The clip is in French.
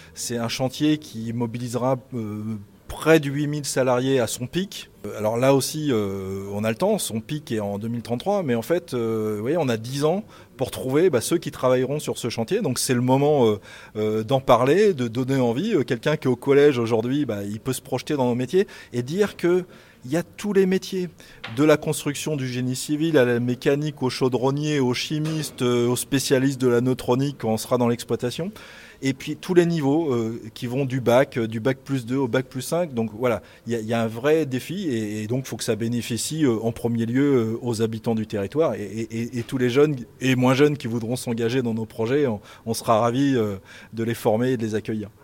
C'est un chantier qui mobilisera près de 8000 salariés à son pic. Alors là aussi, on a le temps, son pic est en 2033, mais en fait, vous voyez, on a 10 ans pour trouver ceux qui travailleront sur ce chantier. Donc c'est le moment d'en parler, de donner envie. Quelqu'un qui est au collège aujourd'hui, il peut se projeter dans nos métiers et dire que il y a tous les métiers, de la construction du génie civil à la mécanique, au chaudronnier, aux chimistes, aux spécialistes de la neutronique quand on sera dans l'exploitation. Et puis tous les niveaux qui vont du bac plus 2 au bac plus 5. Donc voilà, il y a un vrai défi et donc il faut que ça bénéficie en premier lieu aux habitants du territoire et tous les jeunes et moins jeunes qui voudront s'engager dans nos projets, on sera ravis de les former et de les accueillir.